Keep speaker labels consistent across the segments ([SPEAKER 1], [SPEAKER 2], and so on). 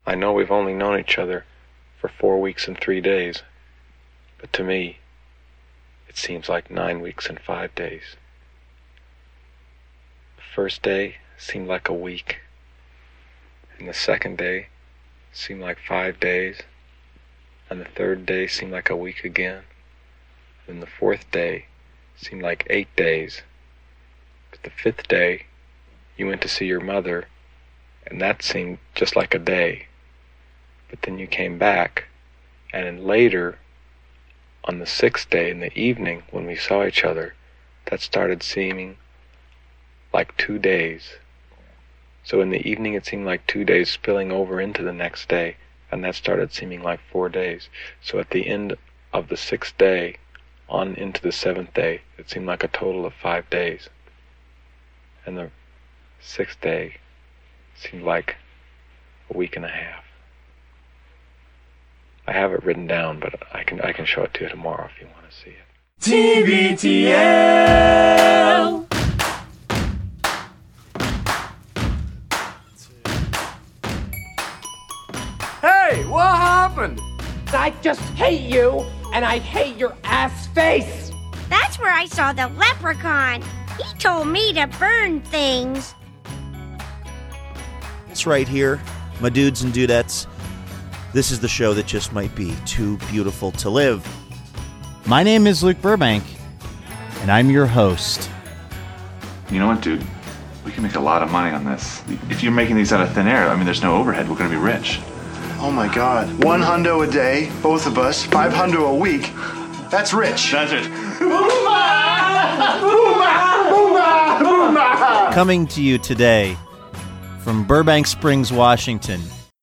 [SPEAKER 1] I know we've only known each other for 4 weeks and 3 days, but to me, it seems like 9 weeks and 5 days. The first day seemed like a week, and the second day seemed like 5 days, and the third day seemed like a week again, and the fourth day seemed like 8 days. But the fifth day, you went to see your mother, and that seemed just like a day. But then you came back, and then later, on the sixth day in the evening when we saw each other, that started seeming like 2 days. So in the evening it seemed like 2 days spilling over into the next day, and that started seeming like 4 days. So at the end of the sixth day, on into the seventh day, it seemed like a total of 5 days. And the sixth day seemed like a week and a half. I have it written down, but I can show it to you tomorrow if you want to see it.
[SPEAKER 2] TBTL.
[SPEAKER 3] Hey, what happened?
[SPEAKER 4] I just hate you, and I hate your ass face.
[SPEAKER 5] That's where I saw the leprechaun. He told me to burn things.
[SPEAKER 6] It's right here, my dudes and dudettes. This is the show that just might be too beautiful to live.
[SPEAKER 7] My name is Luke Burbank, and I'm your host.
[SPEAKER 8] You know what, dude? We can make a lot of money on this. If you're making these out of thin air, I mean, there's no overhead. We're going to be rich.
[SPEAKER 9] Oh, my God. $100 a day, both of us, $500 a week. That's rich.
[SPEAKER 8] That's it.
[SPEAKER 7] Coming to you today from Burbank Springs, Washington.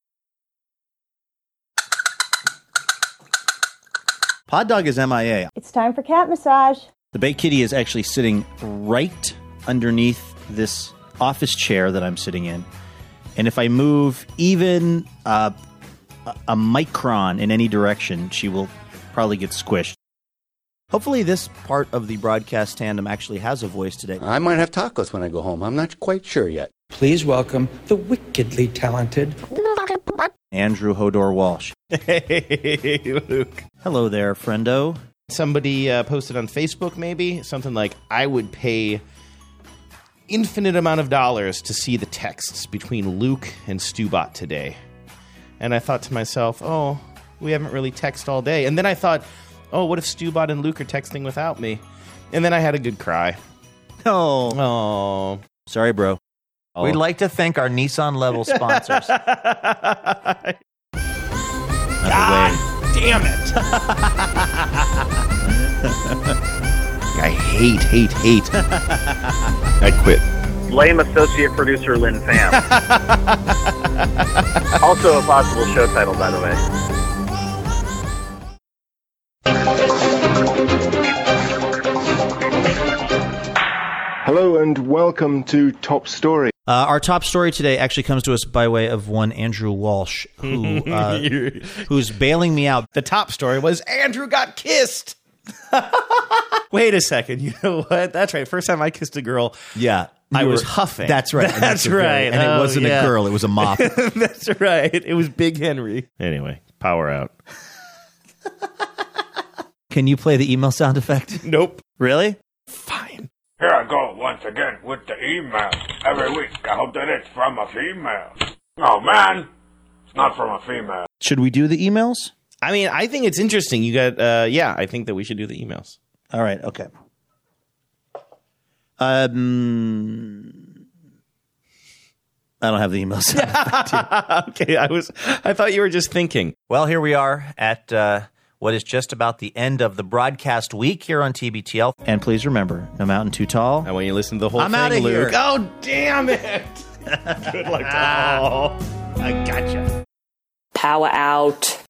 [SPEAKER 7] Pod Dog is MIA.
[SPEAKER 10] It's time for cat massage.
[SPEAKER 7] The Bait Kitty is actually sitting right underneath this office chair that I'm sitting in. And if I move even a micron in any direction, she will probably get squished. Hopefully this part of the broadcast tandem actually has a voice today.
[SPEAKER 11] I might have tacos when I go home. I'm not quite sure yet.
[SPEAKER 2] Please welcome the wickedly talented
[SPEAKER 7] Andrew Hodor Walsh.
[SPEAKER 12] Hey, Luke.
[SPEAKER 7] Hello there, friendo.
[SPEAKER 12] Somebody posted on Facebook, maybe, something like, I would pay infinite amount of dollars to see the texts between Luke and Stubot today. And I thought to myself, oh, we haven't really texted all day. And then I thought, oh, what if Stubot and Luke are texting without me? And then I had a good cry.
[SPEAKER 7] Oh. Sorry, bro.
[SPEAKER 13] Oh. We'd like to thank our Nissan level sponsors.
[SPEAKER 12] God damn it.
[SPEAKER 6] I hate.
[SPEAKER 8] I'd quit.
[SPEAKER 14] Lame associate producer Lynn Pham. Also a possible show title, by the way.
[SPEAKER 1] Hello and welcome to Top Story.
[SPEAKER 7] Our top story today actually comes to us by way of one Andrew Walsh, who's bailing me out.
[SPEAKER 12] The top story was Andrew got kissed. Wait a second. You know what? That's right. First time I kissed a girl.
[SPEAKER 7] Yeah.
[SPEAKER 12] I was huffing.
[SPEAKER 7] That's right.
[SPEAKER 12] That's right.
[SPEAKER 7] And it wasn't a girl. It was a mop.
[SPEAKER 12] That's right. It was Big Henry. Anyway, power out.
[SPEAKER 7] Can you play the email sound effect?
[SPEAKER 12] Nope.
[SPEAKER 7] Really?
[SPEAKER 12] Fine.
[SPEAKER 3] Here I go once again with the email. Every week, I hope that it's from a female. Oh, man. It's not from a female.
[SPEAKER 7] Should we do the emails?
[SPEAKER 12] I mean, I think it's interesting. You got, I think that we should do the emails.
[SPEAKER 7] All right. Okay. I don't have the email sound effect.
[SPEAKER 12] Okay. I thought you were just thinking.
[SPEAKER 13] Well, here we are at what is just about the end of the broadcast week here on TBTL.
[SPEAKER 7] And please remember, no mountain too tall.
[SPEAKER 12] And when you listen to the whole thing,
[SPEAKER 7] out of
[SPEAKER 12] Luke.
[SPEAKER 7] here.
[SPEAKER 12] Oh, damn it. Good luck. Oh, I gotcha.
[SPEAKER 15] Power out.